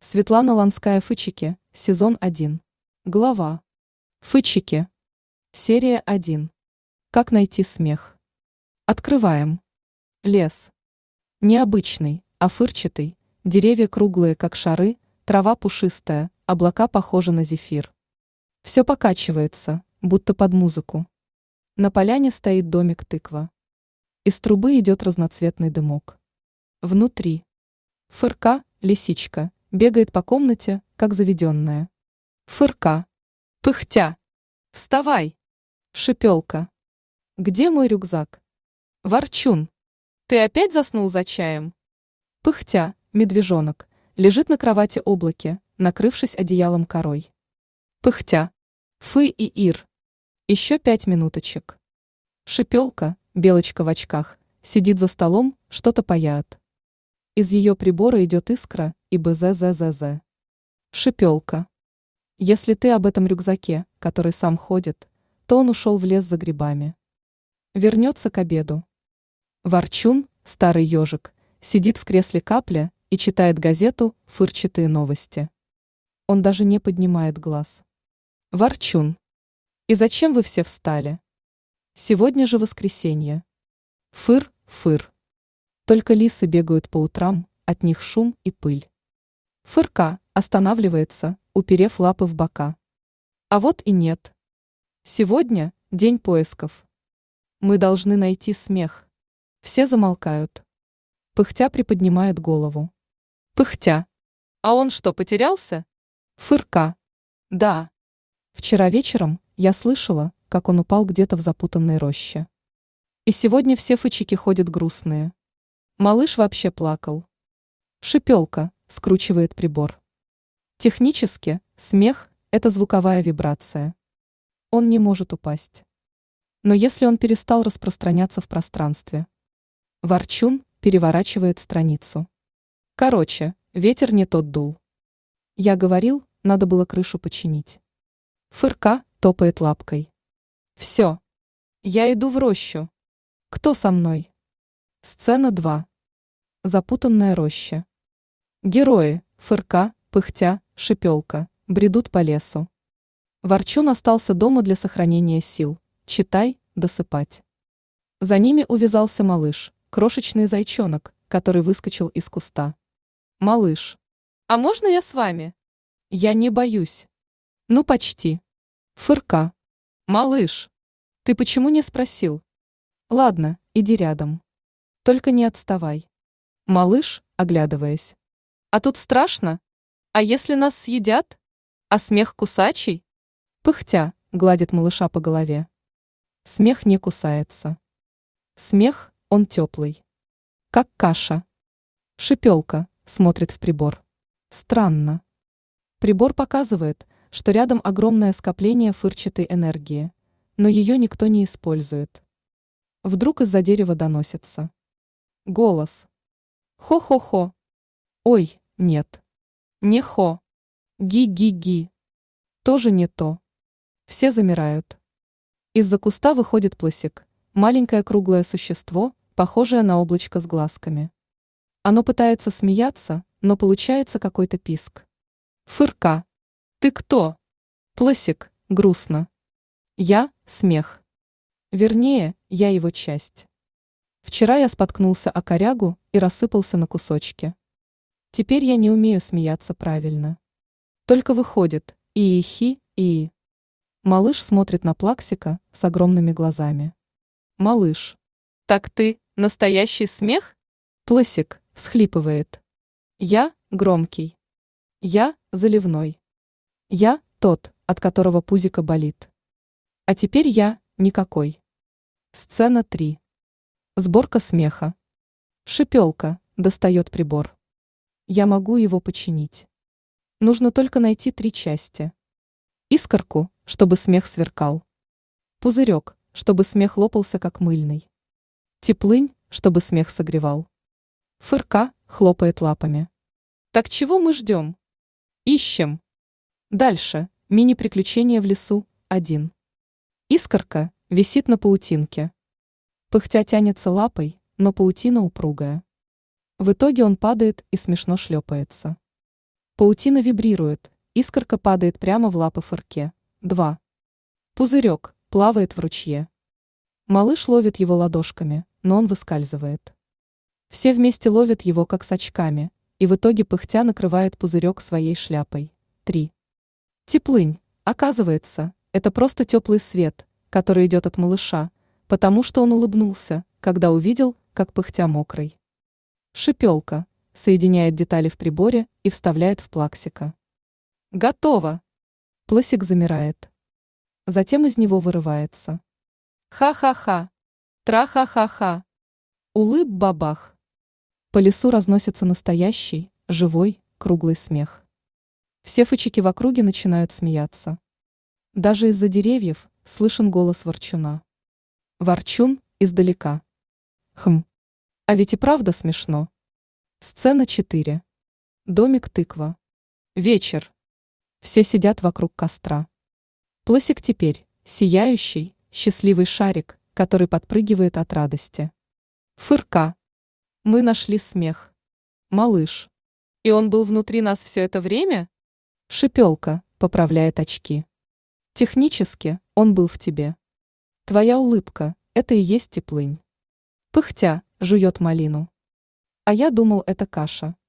Светлана Ланская, Фычики, сезон 1. Глава. Фычики. Серия 1. Как найти смех. Открываем. Лес. Необычный, а фырчатый, деревья круглые, как шары, трава пушистая, облака похожи на зефир. Все покачивается, будто под музыку. На поляне стоит домик тыква. Из трубы идет разноцветный дымок. Внутри. Фырка, лисичка, бегает по комнате, как заведенная. Фырка. Пыхтя. Вставай. Шипелка. Где мой рюкзак? Ворчун. Ты опять заснул за чаем? Пыхтя, медвежонок, лежит на кровати облаке, накрывшись одеялом корой. Пыхтя. Фы и Ир. Еще 5 минуточек. Шипелка, белочка в очках, сидит за столом, что-то паяет. Из ее прибора идет искра и бзззз. Шипелка. Если ты об этом рюкзаке, который сам ходит, то он ушел в лес за грибами. Вернется к обеду. Ворчун, старый ежик, сидит в кресле капля и читает газету «Фырчатые новости». Он даже не поднимает глаз. Ворчун. И зачем вы все встали? Сегодня же воскресенье. Фыр, фыр. Только лисы бегают по утрам, от них шум и пыль. Фырка останавливается, уперев лапы в бока. А вот и нет. Сегодня день поисков. Мы должны найти смех. Все замолкают. Пыхтя приподнимает голову. Пыхтя. А он что, потерялся? Фырка. Да. Вчера вечером я слышала, как он упал где-то в запутанной роще. И сегодня все фычики ходят грустные. Малыш вообще плакал. Шипелка скручивает прибор. Технически, смех – это звуковая вибрация. Он не может упасть. Но если он перестал распространяться в пространстве. Ворчун переворачивает страницу. Короче, ветер не тот дул. Я говорил, надо было крышу починить. Фырка топает лапкой. Все. Я иду в рощу. Кто со мной? Сцена 2. Запутанная роща. Герои, Фырка, Пыхтя, Шипелка, бредут по лесу. Ворчун остался дома для сохранения сил, читай, досыпать. За ними увязался малыш, крошечный зайчонок, который выскочил из куста. Малыш. А можно я с вами? Я не боюсь. Ну почти. Фырка. Малыш. Ты почему не спросил? Ладно, иди рядом. Только не отставай. Малыш, оглядываясь. А тут страшно? А если нас съедят? А смех кусачий? Пыхтя, гладит малыша по голове. Смех не кусается. Смех, он теплый. Как каша. Шипелка, смотрит в прибор. Странно. Прибор показывает, что рядом огромное скопление фырчатой энергии, но ее никто не использует. Вдруг из-за дерева доносится голос. Хо-хо-хо. Ой, нет. Не хо. Ги-ги-ги. Тоже не то. Все замирают. Из-за куста выходит плосик, маленькое круглое существо, похожее на облачко с глазками. Оно пытается смеяться, но получается какой-то писк. Фырка. Ты кто? Плосик, грустно. Я – смех. Вернее, я его часть. Вчера я споткнулся о корягу и рассыпался на кусочки. Теперь я не умею смеяться правильно. Только выходит и-хи, и. Малыш смотрит на Плаксика с огромными глазами. Малыш. Так ты настоящий смех? Плосик всхлипывает. Я громкий. Я заливной. Я тот, от которого пузико болит. А теперь я никакой. Сцена 3. Сборка смеха. Шипелка достает прибор. Я могу его починить. Нужно только найти 3 части. Искорку, чтобы смех сверкал. Пузырек, чтобы смех лопался как мыльный. Теплынь, чтобы смех согревал. Фырка хлопает лапами. Так чего мы ждем? Ищем. Дальше. Мини-приключения в лесу 1. Искорка висит на паутинке. Пыхтя тянется лапой, но паутина упругая. В итоге он падает и смешно шлепается. Паутина вибрирует, искорка падает прямо в лапы Фырке. 2. Пузырек плавает в ручье. Малыш ловит его ладошками, но он выскальзывает. Все вместе ловят его как с очками, и в итоге пыхтя накрывает пузырек своей шляпой. 3. Теплынь. Оказывается, это просто теплый свет, который идет от малыша, потому что он улыбнулся, когда увидел, как пыхтя мокрый. Шипелка. Соединяет детали в приборе и вставляет в плаксика. Готово! Пласик замирает. Затем из него вырывается. Ха-ха-ха! Тра-ха-ха-ха! Улыб-бабах! По лесу разносится настоящий, живой, круглый смех. Все фычики в округе начинают смеяться. Даже из-за деревьев слышен голос ворчуна. Ворчун издалека. Хм. А ведь и правда смешно. Сцена 4. Домик тыква. Вечер. Все сидят вокруг костра. Пласик теперь сияющий, счастливый шарик, который подпрыгивает от радости. Фырка. Мы нашли смех. Малыш. И он был внутри нас все это время? Шипелка поправляет очки. Технически он был в тебе. Твоя улыбка – это и есть теплынь. Пыхтя жует малину. А я думал, это каша.